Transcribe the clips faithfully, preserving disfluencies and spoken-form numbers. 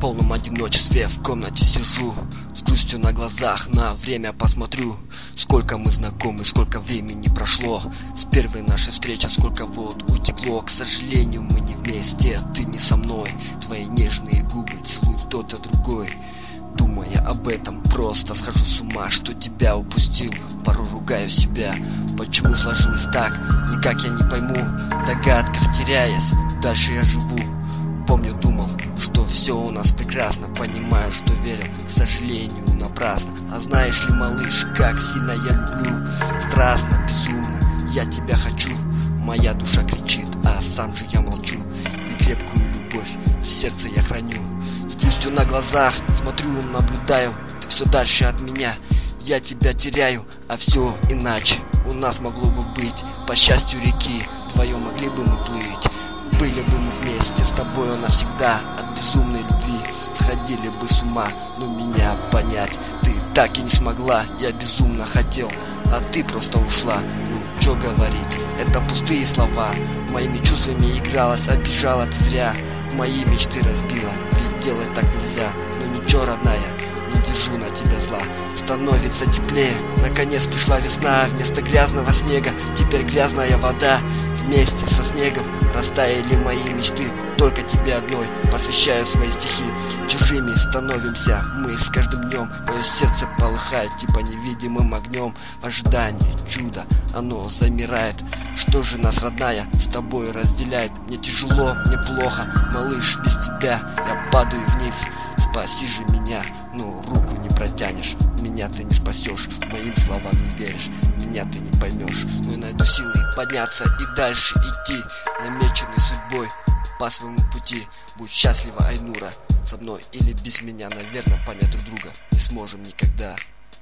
полном одиночестве в комнате сижу, с грустью на глазах на время посмотрю. Сколько мы знакомы, сколько времени прошло с первой нашей встречи, сколько вот утекло. К сожалению, мы не вместе, ты не со мной. Твои нежные губы целует кто-то другой. Думая об этом, просто схожу с ума, что тебя упустил. Порой ругаю себя, почему сложилось так, никак я не пойму. В догадках теряясь, дальше я живу. Помню, думал, что все у нас прекрасно. Понимаю, что верил, к сожалению, напрасно. А знаешь ли, малыш, как сильно я люблю. Страстно, безумно, я тебя хочу. Моя душа кричит, а сам же я молчу. И крепкую любовь в сердце я храню. С грустью на глазах смотрю, наблюдаю. Ты все дальше от меня, я тебя теряю. А все иначе у нас могло бы быть. По счастью реки, вдвоем могли бы мы плыть. Были бы мы вместе с тобою навсегда. От безумной любви сходили бы с ума. Но меня понять ты так и не смогла. Я безумно хотел, а ты просто ушла. Ну, чё говорить, это пустые слова. Моими чувствами игралась, обижала ты зря. Мои мечты разбила, ведь делать так нельзя. Но ничего, родная, не держу на тебя зла. Становится теплее, наконец пришла весна. Вместо грязного снега теперь грязная вода. Вместе со снегом растаяли мои мечты. Только тебе одной посвящаю свои стихи. Чужими становимся мы с каждым днем. Мое сердце полыхает типа невидимым огнем. В ожидании чуда оно замирает. Что же нас, родная, с тобой разделяет? Мне тяжело, мне плохо, малыш, без тебя я падаю вниз. Спаси же меня, но руку не протянешь. Меня ты не спасешь, моим словам не веришь. Меня ты не поймешь, но я найду силы подняться и дальше идти, намеченной судьбой по своему пути. Будь счастлива, Айнура, со мной или без меня, наверное, понять друг друга не сможем никогда.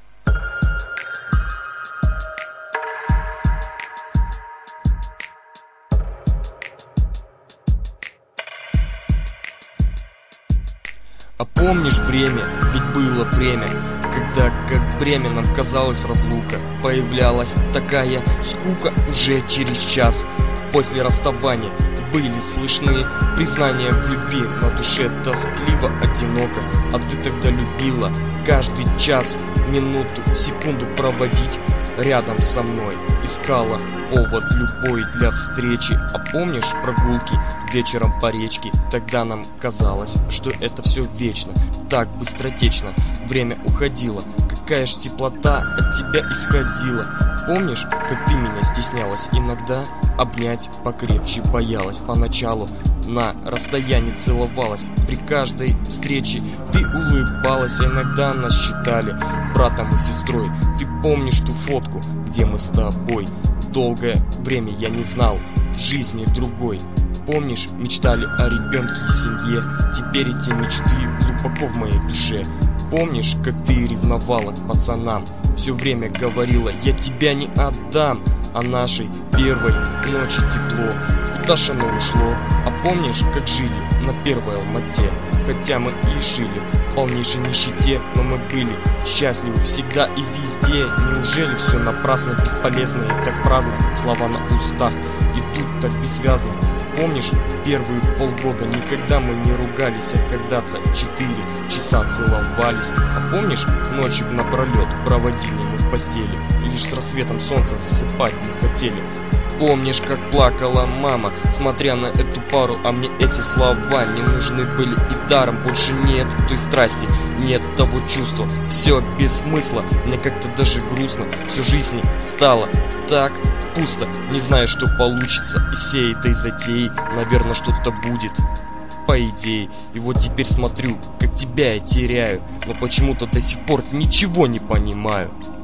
А помнишь время, ведь было время, когда как бремя нам казалась разлука. Появлялась такая скука уже через час. После расставания были слышны признания в любви. На душе тоскливо, одиноко. А ты тогда любила каждый час, минуту, секунду проводить рядом со мной. Искала повод любой для встречи. А помнишь прогулки вечером по речке? Тогда нам казалось, что это все вечно. Так быстротечно время уходило. Какая ж теплота от тебя исходила. Помнишь, как ты меня стеснялась иногда? Обнять покрепче боялась. Поначалу на расстоянии целовалась. При каждой встрече ты улыбалась. А иногда нас считали братом и сестрой. Ты помнишь ту фотку, где мы с тобой? Долгое время я не знал жизни другой. Помнишь, мечтали о ребенке и семье? Теперь эти мечты глубоко в моей душе. Помнишь, как ты ревновала к пацанам? Все время говорила, я тебя не отдам. А нашей первой ночи тепло, куда ж оно ушло? А помнишь, как жили на первой Алмате? Хотя мы и жили в полнейшей нищете, но мы были счастливы всегда и везде. Неужели все напрасно, бесполезно и так праздно? Слова на устах идут так бессвязно. Помнишь, первые полгода никогда мы не ругались, а когда-то четыре часа целовались. А помнишь, ночью напролет проводили мы в постели, и лишь с рассветом солнца засыпать не хотели. Помнишь, как плакала мама, смотря на эту пару, а мне эти слова не нужны были и даром. Больше нет той страсти, нет того чувства, все без смысла, мне как-то даже грустно. Всю жизнь стало так пусто, не знаю, что получится из всей этой затеи. Наверное, что-то будет, по идее. И вот теперь смотрю, как тебя я теряю, но почему-то до сих пор ничего не понимаю.